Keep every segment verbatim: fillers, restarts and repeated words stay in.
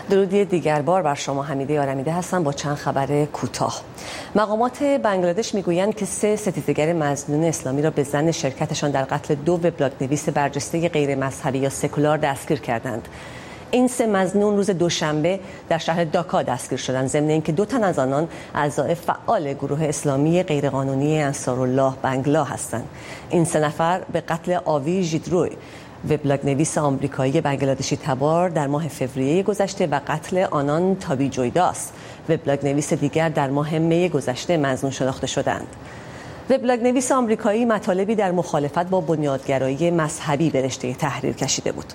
درودی دیگر بار بر شما. حمیده آرمیده هستم با چند خبر کوتاه. مقامات بنگلادش میگویند که سه ستیزگر مظنون اسلامی را به ظن شرکتشان در قتل دو وبلاگ‌نویس برجسته غیر مذهبی یا سکولار دستگیر کردند. این سه مظنون روز دوشنبه در شهر داکا دستگیر شدند، ضمن اینکه دو تن از آنان اعضای فعال گروه اسلامی غیرقانونی انصارالله بنگلا هستند. این سه نفر به قتل آوی ژیدروی، وبلاگ‌نویس آمریکایی بنگلادشی تبار، در ماه فوریه گذشته و قتل آنان تابی جویداس، وبلاگ‌نویس دیگر، در ماه می گذشته مظنون شناخته شدند. وبلاگ‌نویس آمریکایی مطالبی در مخالفت با بنیادگرایی مذهبی به رشته تحریر کشیده بود.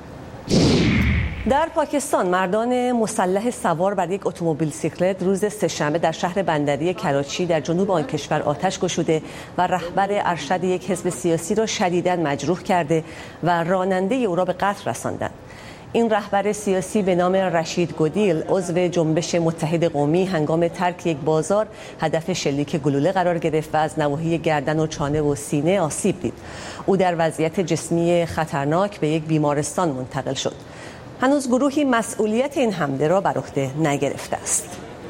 در پاکستان مردان مسلح سوار بر یک اتومبیل سیکلت روز سه‌شنبه در شهر بندری کراچی در جنوب آن کشور آتش گشوده و رهبر ارشد یک حزب سیاسی را شدیداً مجروح کرده و راننده او را به قتل رساندند. این رهبر سیاسی به نام رشید گودیل عضو جنبش متحد قومی هنگام ترک یک بازار هدف شلیک گلوله قرار گرفت و از نواحی گردن و چانه و سینه آسیب دید. او در وضعیت جسمی خطرناک به یک بیمارستان منتقل شد. هنوز گروهی مسئولیت این حمله را بر عهده نگرفته است.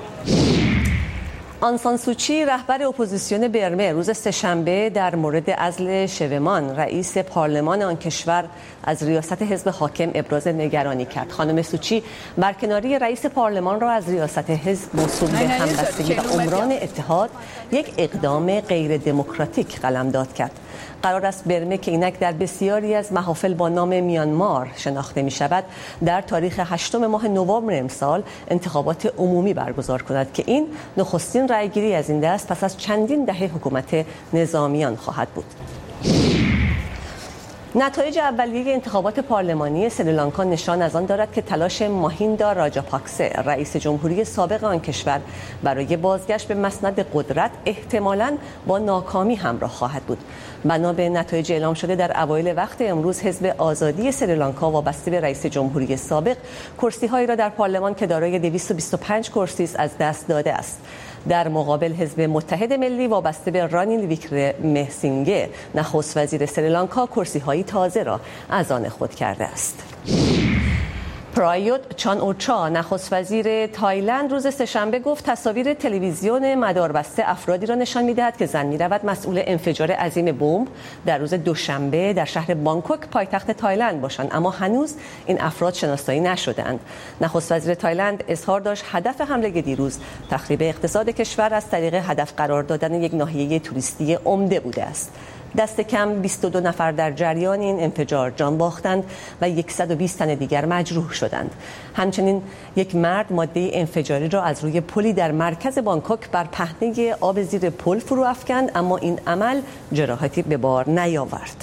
آن سان سوچی رهبر اپوزیسیون برمه روز سه‌شنبه در مورد عزل شومان رئیس پارلمان آن کشور از ریاست حزب حاکم ابراز نگرانی کرد. خانم سوچی برکناری رئیس پارلمان را از ریاست حزب موسوم به همبستگی و عمران اتحاد یک اقدام غیر دموکراتیک قلمداد کرد. قرار است برمه که اینک در بسیاری از محافل با نام میانمار شناخته می شود در تاریخ هشتم ماه نوامبر امسال انتخابات عمومی برگزار کند که این نخستین رأیگیری از این دست پس از چندین دهه حکومت نظامیان خواهد بود. نتایج اولیه انتخابات پارلمانی سریلانکا نشان از آن دارد که تلاش ماهیندا راجاپاکسه رئیس جمهوری سابق آن کشور برای بازگشت به مسند قدرت احتمالاً با ناکامی همراه خواهد بود. بنا به نتایج اعلام شده در اوایل وقت امروز حزب آزادی سریلانکا وابسته به رئیس جمهوری سابق کرسی‌هایی را در پارلمان که دارای دویست و بیست و پنج کرسی است از دست داده است. در مقابل حزب متحد ملی وابسته به رانیل ویکرمسینگه نخست وزیر سریلانکا کرسی‌های تازه را از آن خود کرده است. پرایوت چان اوچا نخست وزیر تایلند روز سه‌شنبه گفت تصاویر تلویزیون مداربسته افرادی را نشان می‌دهد که زن می‌رود مسئول انفجار عظیم بمب در روز دوشنبه در شهر بانکوک پایتخت تایلند باشند، اما هنوز این افراد شناسایی نشده‌اند. نخست وزیر تایلند اظهار داشت هدف حمله دیروز تخریب اقتصاد کشور از طریق هدف قرار دادن یک ناحیه توریستی عمده بوده است. دست کم بیست و دو نفر در جریان این انفجار جان باختند و صد و بیست تن دیگر مجروح شدند. همچنین یک مرد ماده انفجاری را از روی پلی در مرکز بانکوک بر پهنه آب زیر پل فرو افکند، اما این عمل جراحتی به بار نیاورد.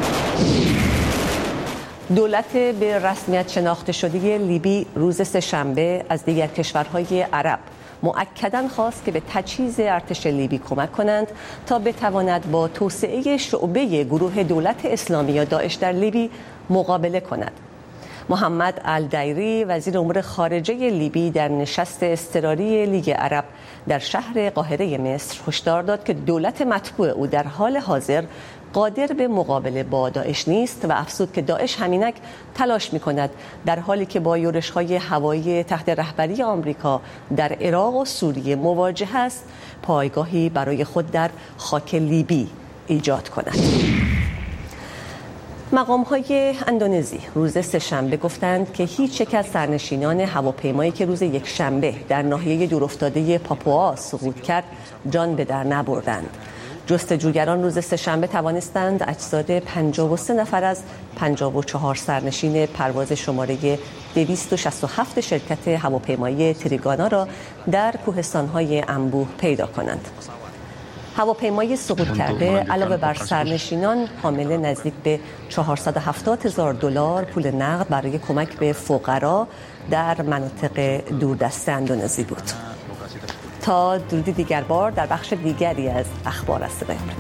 دولت به رسمیت شناخته شده لیبی روز سه‌شنبه از دیگر کشورهای عرب مؤکداً خواست که به تجهیز ارتش لیبی کمک کنند تا بتواند با توسعه شعبه گروه دولت اسلامی یا داعش در لیبی مقابله کند. محمد الدیری وزیر امور خارجه لیبی در نشست اضطراری لیگ عرب در شهر قاهره مصر هشدار داد که دولت متبوع او در حال حاضر قادر به مقابله با داعش نیست و افزود که داعش همینک تلاش می‌کند در حالی که با یورش‌های هوایی تحت رهبری آمریکا در عراق و سوریه مواجه است پایگاهی برای خود در خاک لیبی ایجاد کند. مقام‌های اندونزی روز سه‌شنبه گفتند که هیچ یک از سرنشینان هواپیمایی که روز یکشنبه در ناحیه دورافتاده پاپوا سقوط کرد جان به در نبردند. جستجوگران روز سه‌شنبه توانستند اجساد پنجاه و سه نفر از پنجاه و چهار سرنشین پرواز شماره دویست و شصت و هفت شرکت هواپیمایی تریگانا را در کوهستان‌های انبوه پیدا کنند. هواپیمای سقوط کرده علاوه بر سرنشینان حامل نزدیک به چهارصد و هفتاد هزار دلار پول نقد برای کمک به فقرا در مناطق دوردست اندونزی بود. تا درودی دیگر بار در بخش دیگری از اخبار از صدای آمریکا.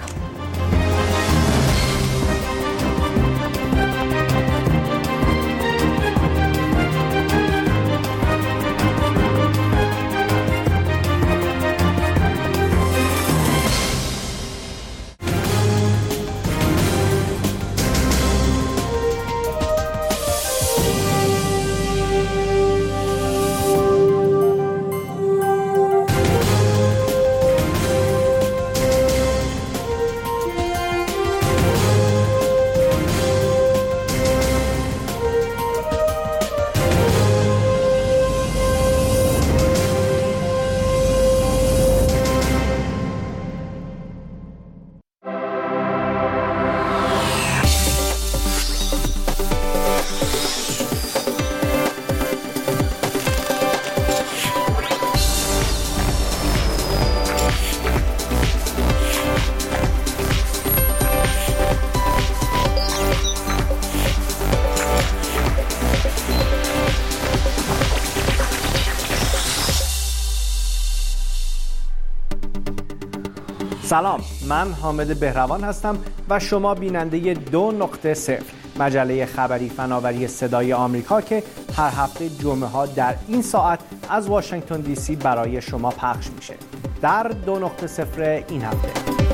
سلام، من حامد بهروان هستم و شما بیننده دو نقطه صفر مجله خبری فناوری صدای آمریکا که هر هفته جمعه ها در این ساعت از واشنگتن دی سی برای شما پخش میشه. در دو نقطه صفر این هفته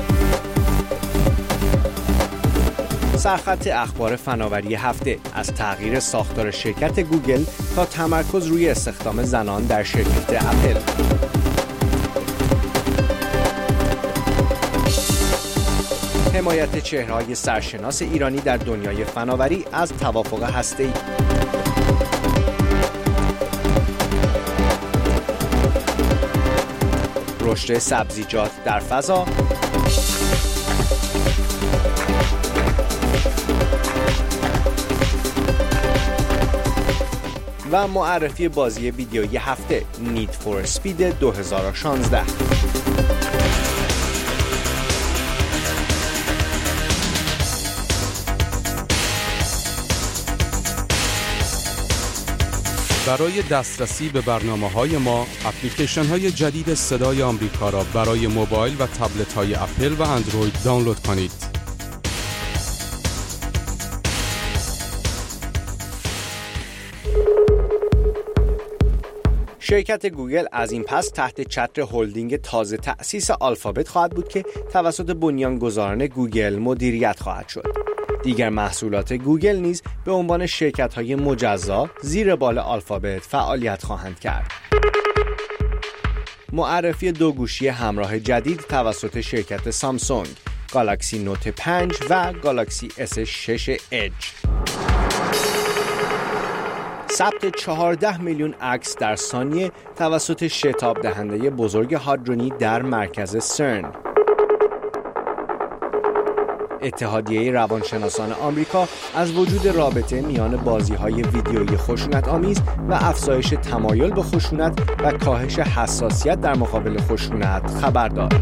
سرخط اخبار فناوری هفته، از تغییر ساختار شرکت گوگل تا تمرکز روی استخدام زنان در شرکت اپل. حمایت چهره‌های سرشناس ایرانی در دنیای فناوری از توافق هسته‌ای. رشد سبزیجات در فضا. و معرفی بازی ویدیویی هفته Need for Speed دو هزار و شانزده. برای دسترسی به برنامه‌های ما، اپلیکیشن‌های جدید صدای آمریکا را برای موبایل و تبلت‌های اپل و اندروید دانلود کنید. شرکت گوگل از این پس تحت چتر هلدینگ تازه تأسیس آلفابت خواهد بود که توسط بنیانگذاران گوگل مدیریت خواهد شد. دیگر محصولات گوگل نیز به عنوان شرکت‌های مجزا زیر بال آلفابت فعالیت خواهند کرد. معرفی دو گوشی همراه جدید توسط شرکت سامسونگ، گالاکسی نوت پنج و گالاکسی اس شش اج. ثبت چهارده میلیون عکس در ثانیه توسط شتاب دهنده بزرگ هادرونی در مرکز سرن. اتحادیه روانشناسان آمریکا از وجود رابطه میان بازی‌های ویدیویی خشونت‌آمیز و افزایش تمایل به خشونت و کاهش حساسیت در مقابل خشونت خبر داد.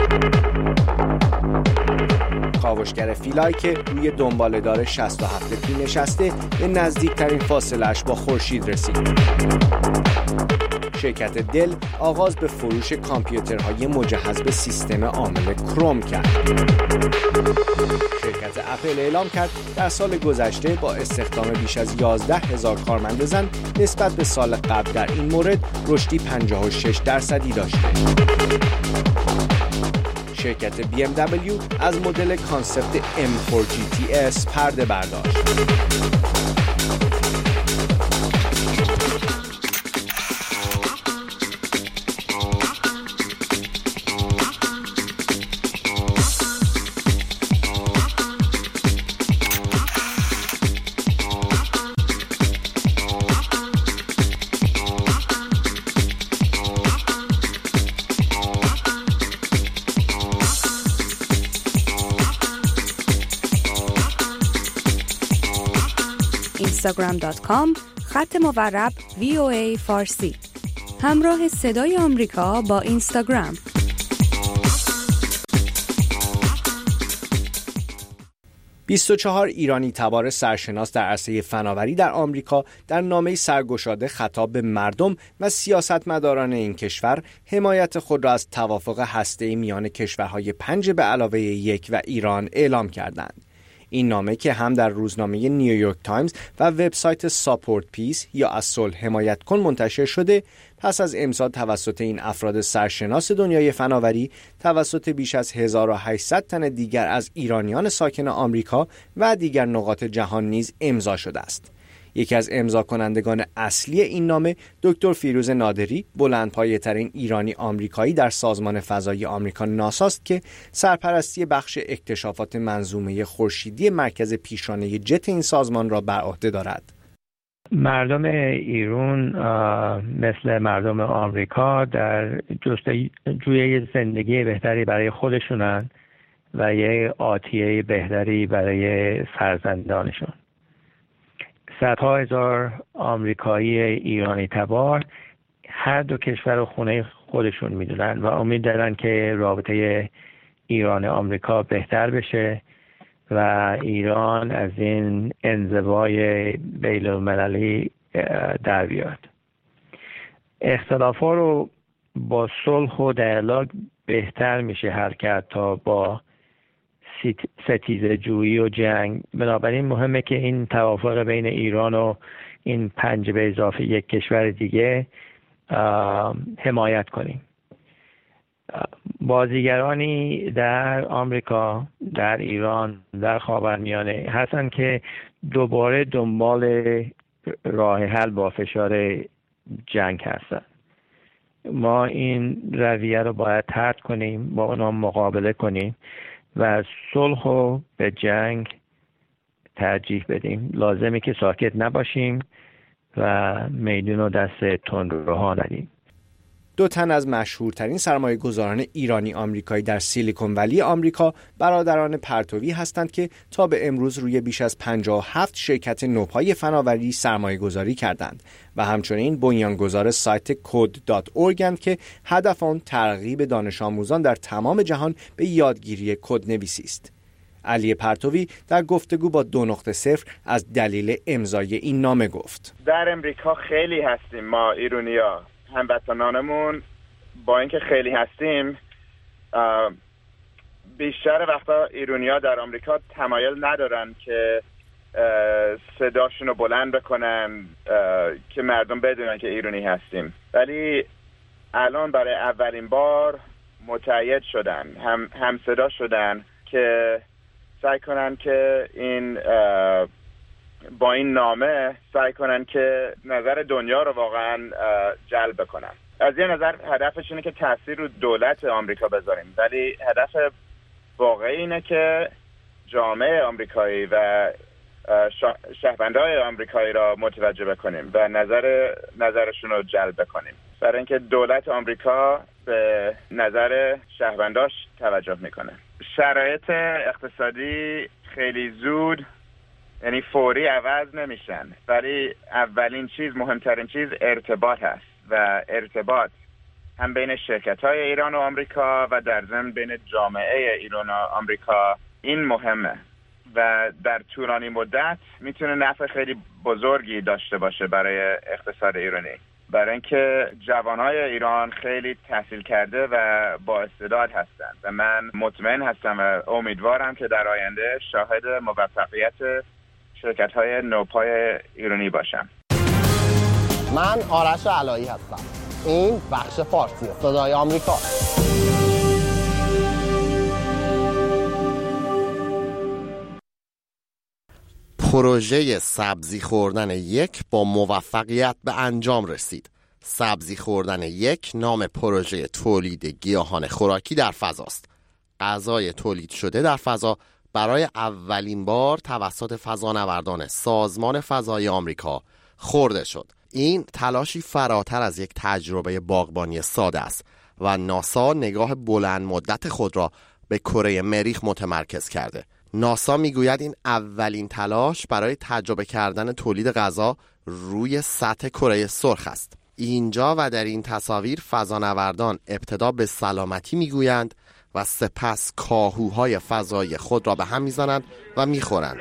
کاوشگر فیلای که روی دنباله‌دار شصت و هفت پی نشسته به نزدیکترین فاصله‌اش با خورشید رسید. شرکت دل آغاز به فروش کامپیوترهای مجهز به سیستم عامل کروم کرد. شرکت اپل اعلام کرد در سال گذشته با استخدام بیش از یازده هزار کارمند زن نسبت به سال قبل در این مورد رشدی پنجاه و شش درصدی داشته. شرکت بی ام دبلیو از مدل کانسپت ام فور جی تی اس پرده برداشت. اینستاگرام دات کام خط مورب وی او ای فارسی. همراه صدای آمریکا با اینستاگرام. بیست و چهار ایرانی تبار سرشناس در عرصه فناوری در آمریکا در نامه‌ای سرگشاده خطاب به مردم و سیاستمداران این کشور حمایت خود را از توافق هسته‌ای میان کشورهای پنج به علاوه یک و ایران اعلام کردند. این نامه که هم در روزنامه نیویورک تایمز و وبسایت ساپورت پیس یا از صلح حمایت کن منتشر شده، پس از امضا توسط این افراد سرشناس دنیای فناوری توسط بیش از هزار و هشتصد تن دیگر از ایرانیان ساکن آمریکا و دیگر نقاط جهان نیز امضا شده است. یکی از امضا کنندگان اصلی این نامه دکتر فیروز نادری، بلندپایه‌ترین ایرانی آمریکایی در سازمان فضایی آمریکا ناساست که سرپرستی بخش اکتشافات منظومه خورشیدی مرکز پیشرانه جت این سازمان را بر عهده دارد. مردم ایران مثل مردم آمریکا در جستجوی زندگی بهتری برای خودشونن و یه آتیه بهتری برای فرزندانشون. صدها هزار آمریکایی ایرانی تبار هر دو کشور رو خونه خودشون میدونن و امید دارن که رابطه ایران آمریکا بهتر بشه و ایران از این انزوای بین المللی در بیاد. اختلافات رو با صلح و دیالوگ بهتر میشه حل کرد تا با ستیزه جویی و جنگ. بنابراین مهمه که این توافق بین ایران و این پنج به اضافه یک کشور دیگه حمایت کنیم. بازیگرانی در آمریکا، در ایران، در خاورمیانه هستن که دوباره دنبال راه حل با فشار جنگ هستن. ما این رویه رو باید طرد کنیم، با اونا مقابله کنیم و صلح رو به جنگ ترجیح بدیم. لازمه که ساکت نباشیم و میدون رو دست تندروها ندیم. دو تن از مشهورترین سرمایه گذاران ایرانی آمریکایی در سیلیکون ولی آمریکا برادران پرتوی هستند که تا به امروز روی بیش از پنجاه و هفت شرکت نوپای فناوری سرمایه گذاری کردند و همچنین بنیانگذار سایت کد دات اورگ که هدف آن ترغیب دانش آموزان در تمام جهان به یادگیری کدنویسی است. علی پرتوی در گفتگو با دو نقطه صفر از دلیل امضای این نامه گفت: در امریکا خیلی هستیم ما ایرانی‌ها، هموطنانمون با اینکه خیلی هستیم بیشتر وقتا ایرانی‌ها در آمریکا تمایل ندارن که صداشون رو بلند بکنن که مردم بدونن که ایرانی هستیم، ولی الان برای اولین بار متعهد شدن، هم هم صدا شدن که سعی کنن که این با این نامه سعی کنن که نظر دنیا رو واقعا جلب کنن. از یه نظر هدفش اینه که تاثیر رو دولت آمریکا بذاریم، ولی هدف واقعی اینه که جامعه آمریکایی و شهروندای آمریکایی را متوجه بکنیم و نظر نظرشون رو جلب کنیم، برای اینکه دولت آمریکا به نظر شهرونداش توجه میکنه. شرایط اقتصادی خیلی زود یعنی فوری عوض نمیشن، ولی اولین چیز، مهمترین چیز ارتباط هست و ارتباط هم بین شرکت‌های ایران و آمریکا و در ضمن بین جامعه ایران و آمریکا این مهمه و در طولانی مدت میتونه نفع خیلی بزرگی داشته باشه برای اقتصاد ایرانی، برای اینکه جوانای ایران خیلی تحصیل کرده و با استعداد هستند و من مطمئن هستم و امیدوارم که در آینده شاهد موفقیت شرکت‌های نوپای ایرانی باشم. من آرش علایی هستم. این بخش فارسی صدای آمریکا. پروژه سبزی خوردن یک با موفقیت به انجام رسید. سبزی خوردن یک نام پروژه تولید گیاهان خوراکی در فضاست. غذای تولید شده در فضا برای اولین بار توسط فضانوردان سازمان فضایی آمریکا خورده شد. این تلاشی فراتر از یک تجربه باغبانی ساده است و ناسا نگاه بلند مدت خود را به کره مریخ متمرکز کرده. ناسا میگوید این اولین تلاش برای تجربه کردن تولید غذا روی سطح کره سرخ است. اینجا و در این تصاویر فضانوردان ابتدا به سلامتی میگویند و سپس کاهوهای فضایی خود را به هم میزنند و میخورند.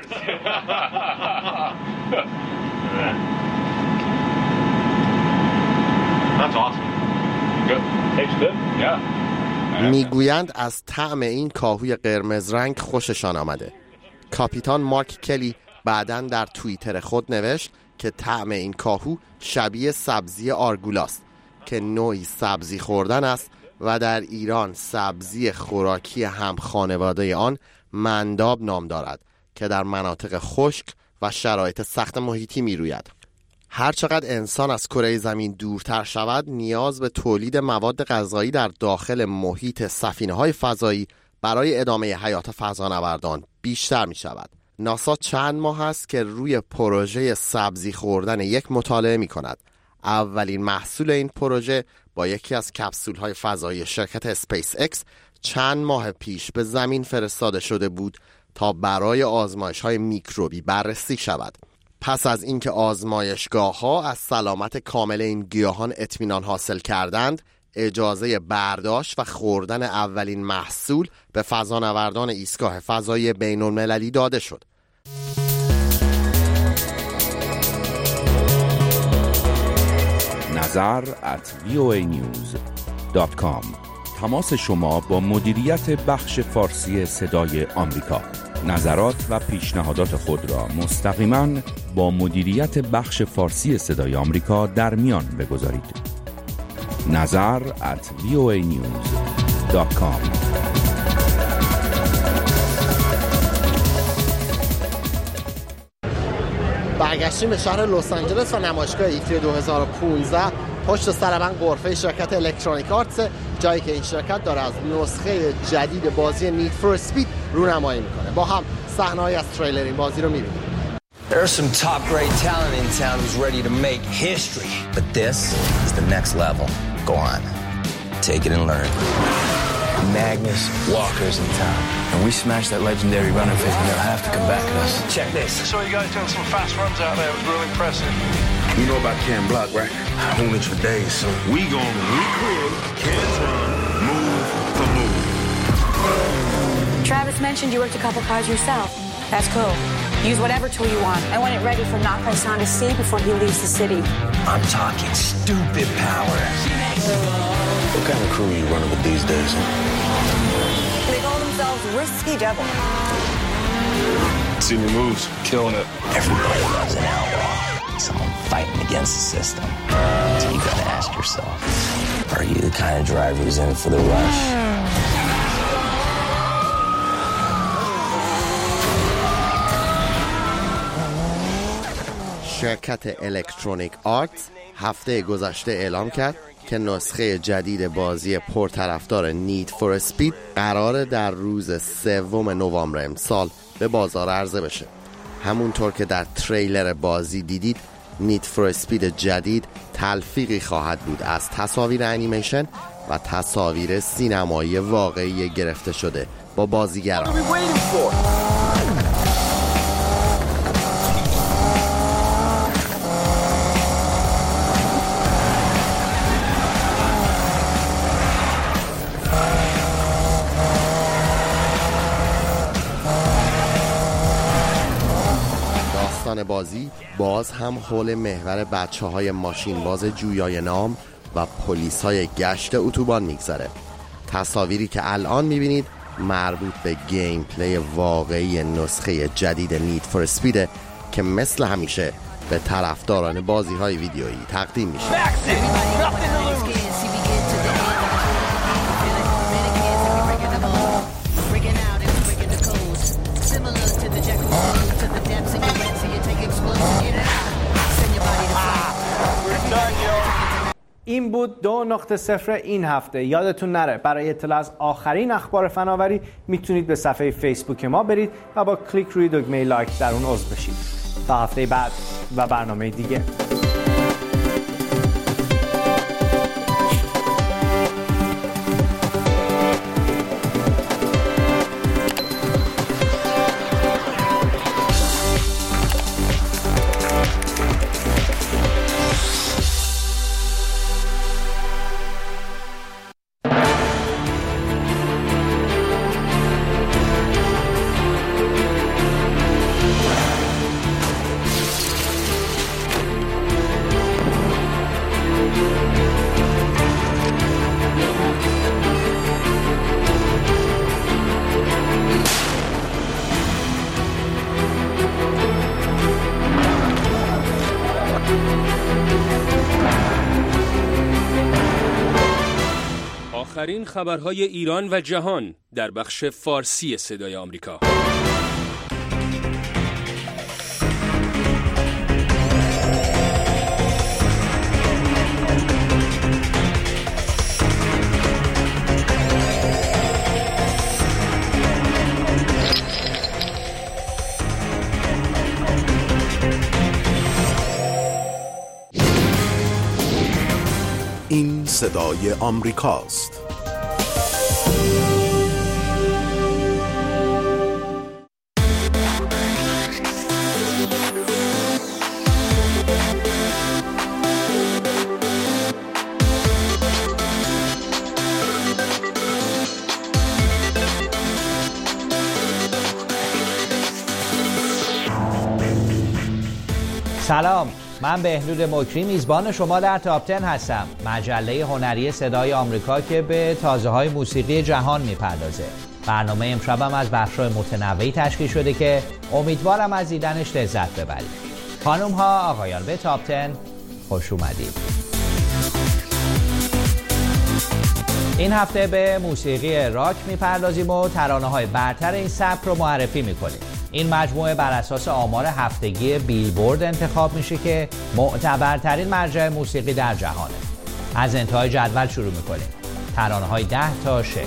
میگویند از طعم این کاهوی قرمز رنگ خوششان آمده. کاپیتان مارک کلی بعداً در توییتر خود نوشت که طعم این کاهو شبیه سبزی آرگولاست که نوعی سبزی خوردن است و در ایران سبزی خوراکی هم خانواده آن منداب نام دارد که در مناطق خشک و شرایط سخت محیطی می روید. هر چقدر انسان از کره زمین دورتر شود، نیاز به تولید مواد غذایی در داخل محیط سفینه‌های فضایی برای ادامه حیات فضانوردان بیشتر می شود. ناسا چند ماه است که روی پروژه سبزی خوردن یک مطالعه می کند. اولین محصول این پروژه با یکی از کپسول‌های فضایی شرکت اسپیس اکس چند ماه پیش به زمین فرستاده شده بود تا برای آزمایش‌های میکروبی بررسی شود. پس از اینکه آزمایشگاه‌ها از سلامت کامل این گیاهان اطمینان حاصل کردند، اجازه برداشت و خوردن اولین محصول به فضانوردان ایستگاه فضایی بین‌المللی داده شد. نظر at وی او ای نیوز دات کام تماس شما با مدیریت بخش فارسی صدای آمریکا. نظرات و پیشنهادات خود را مستقیما با مدیریت بخش فارسی صدای آمریکا در میان بگذارید. نظر at وی او ای نیوز دات کام. برگشتیم به شهر لس آنجلس و نمایشگاه ایفی دو هزار و پانزده. پشت سر من غرفه شرکت الکترونیک آرتس، جایی که این شرکت داره از نسخه جدید بازی نید فور اسپید رونمایی میکنه. با هم صحنه‌ای از تریلر این بازی رو میبینیم. There's some top grade talent in town who's ready to make history, but this is the next level. Go on, take it and learn. Magnus Walker's in town, and we smashed that legendary runner phase, and they'll have to come back at us. Check this. I saw you guys doing some fast runs out there. It was real impressive. You know about Cam Block, right? Hoolish for days, so We gonna recreate Cam's run, move for move. Travis mentioned you worked a couple cars yourself. That's cool. Use whatever tool you want. I want it ready for Nakai-san to see before he leaves the city. I'm talking stupid power. What kind of crew are you running with these days, huh? They call themselves Risky Devil. Seen your moves, killing it. Everybody loves an outlaw. Someone fighting against the system. So you gotta ask yourself, are you the kind of driver who's in it for the rush? شرکت الکترونیک آرتس هفته گذشته اعلام کرد که نسخه جدید بازی پرطرفدار نید فور اسپید قراره در روز سوم نوامبر امسال به بازار عرضه بشه. همونطور که در تریلر بازی دیدید، نید فور اسپید جدید تلفیقی خواهد بود از تصاویر انیمیشن و تصاویر سینمایی واقعی گرفته شده با بازیگران. بازی باز هم حول محور بچه های ماشین باز جویای نام و پلیس های گشت اتوبان میگذره. تصاویری که الان میبینید مربوط به گیم پلی واقعی نسخه جدید نید فور اسپیده که مثل همیشه به طرفداران بازی های ویدیویی تقدیم میشه. این بود دو نقطه صفر این هفته. یادتون نره برای اطلاع از آخرین اخبار فناوری میتونید به صفحه فیسبوک ما برید و با کلیک روی دکمه لایک در اون عضو بشید. تا هفته بعد و برنامه دیگه. آخرین خبرهای ایران و جهان در بخش فارسی صدای آمریکا. این صدای آمریکاست. سلام، من بهنود مکری میزبان شما در تاپ ده هستم، مجله هنری صدای آمریکا که به تازه‌های موسیقی جهان میپردازه. برنامه امشبم از بخش‌های متنوعی تشکیل شده که امیدوارم از دیدنش لذت ببرید. خانم ها آقایان، به تاپ ده خوش اومدید. این هفته به موسیقی راک میپردازیم و ترانه‌های برتر این سبک رو معرفی میکنیم. این مجموعه بر اساس آمار هفتگی بیلبورد انتخاب میشه که معتبرترین مرجع موسیقی در جهانه. از انتهای جدول شروع میکنیم. ترانه‌های ده تا شش.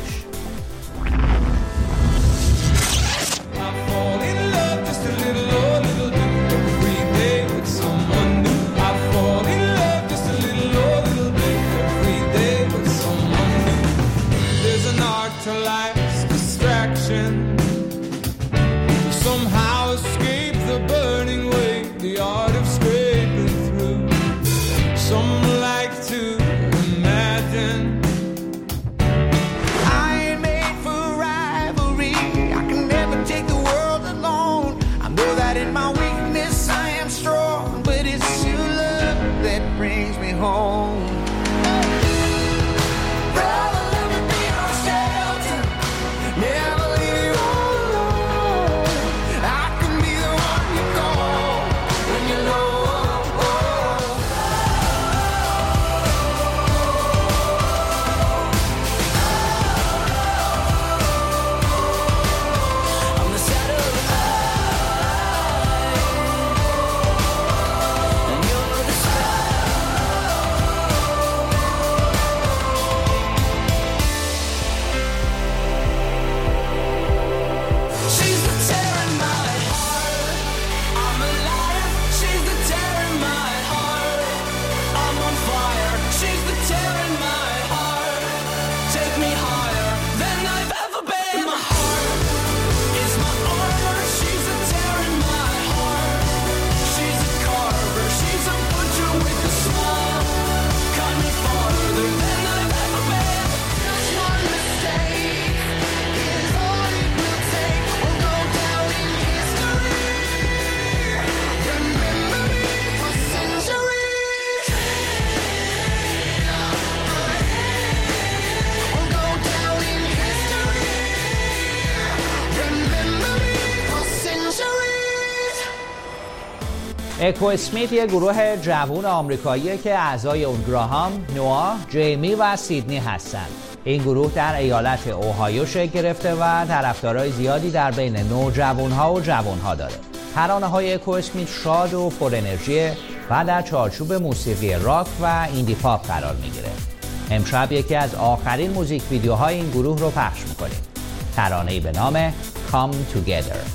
اکو اسمیت یک گروه جوان آمریکاییه که اعضای اون گراهام، نوآ، جیمی و سیدنی هستند. این گروه در ایالت اوهایو شکل گرفته و طرفدارای زیادی در بین نوجوانها و جوانها داره. ترانه‌های اکو اسمیت شاد و پر انرژی و در چارچوب موسیقی راک و ایندی پاپ قرار میگیره. امشب یکی از آخرین موزیک ویدیوهای این گروه رو پخش میکنیم. ترانه‌ای به نام Come Together.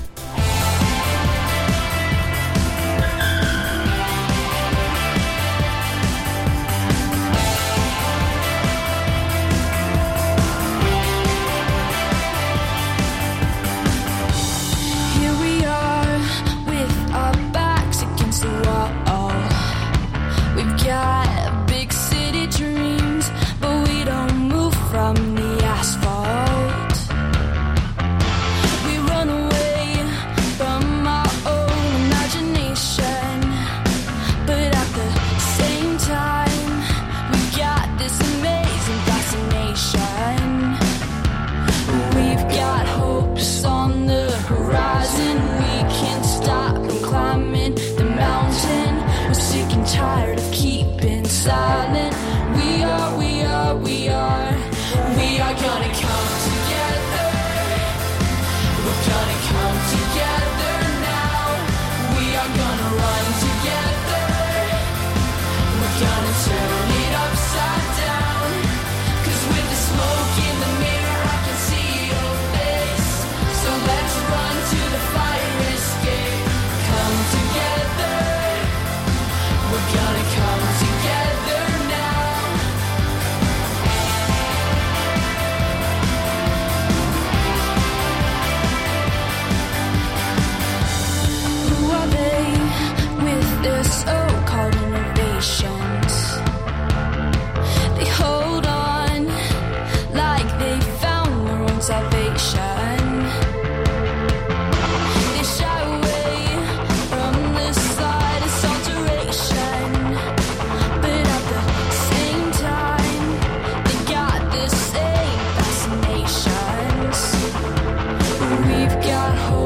We run away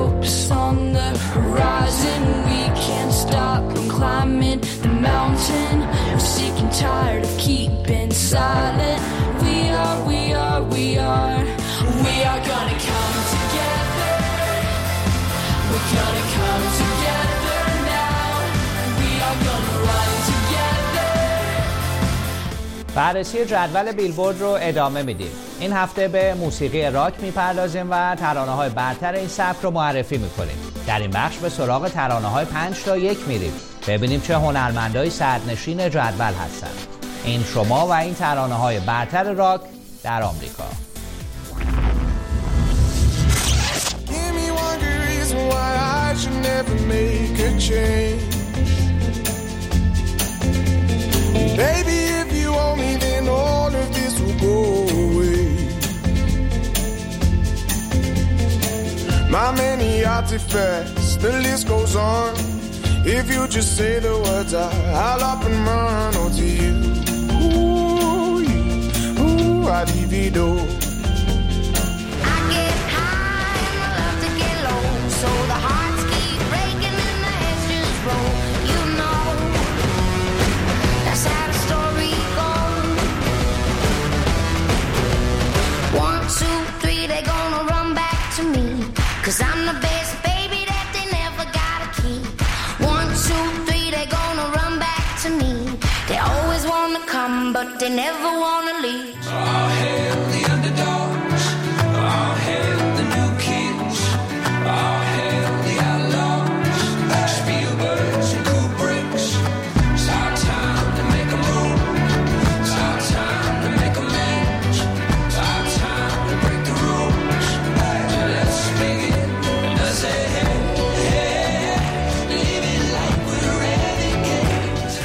hopes on the horizon. We can't stop from climbing the mountain. We're sick and tired of keeping silent. We are, we are, we are. We are gonna come together. We're gonna come together now. We are gonna run together. بررسی جدول بیلبورد رو ادامه میدیم. این هفته به موسیقی راک میپردازیم و ترانه‌های برتر این سبک رو معرفی میکنیم. در این بخش به سراغ ترانه‌های پنج تا یک میریم. ببینیم چه هنرمندای صدرنشین جدول هستن. این شما و این ترانه‌های برتر راک در آمریکا. Baby, if you owe me, then all of this will go away. My many artifacts, the list goes on. If you just say the words, I, I'll up and run onto you. Ooh, you, ooh, I-D-V-Do. I get high and I love to get low, so the hearts keep breaking and the heads just roll. You know, that's how the story goes. One, two, three, they're gonna run back to me, 'cause I'm the best baby that they never gotta keep. One, two, three, they're gonna run back to me. They always wanna come, but they never wanna leave. All hail the underdogs. All hail the new kids. All hail the outlaws. Spielbergs and Kubricks. It's our time to make a move. It's our time to make amends. It's our time to break the rules. Let's begin. Let's say hey, hey, living like we're renegades.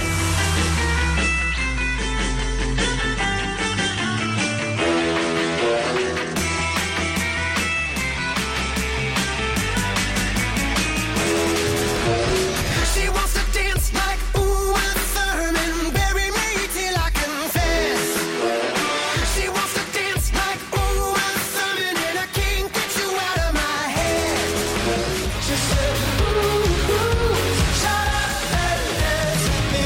She wants to dance like Uma Thurman, bury me till I confess. She wants to dance like Uma Thurman, and I can't get you out of my head. She said, ooh, ooh, shut up and dance with me.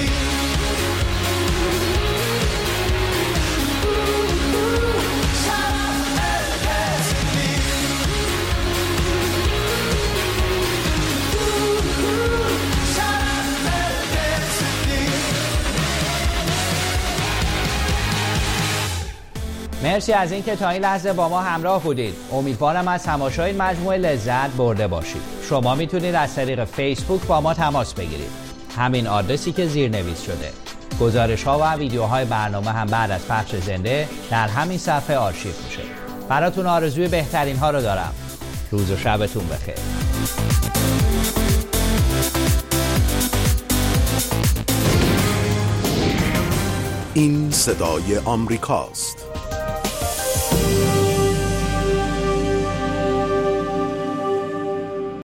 Ooh, ooh, shut up and dance with me. Ooh, ooh, shut up and dance with me. مرسی از اینکه تا این لحظه با ما همراه بودید. امیدوارم از تماشای این مجموعه لذت برده باشید. شما میتونید از طریق فیسبوک با ما تماس بگیرید. همین آدرسی که زیرنویس شده. گزارش ها و ویدیوهای برنامه هم بعد از پخش زنده در همین صفحه آرشیو میشه. براتون آرزوی بهترین ها رو دارم. روز و شبتون بخیر. این صدای آمریکاست.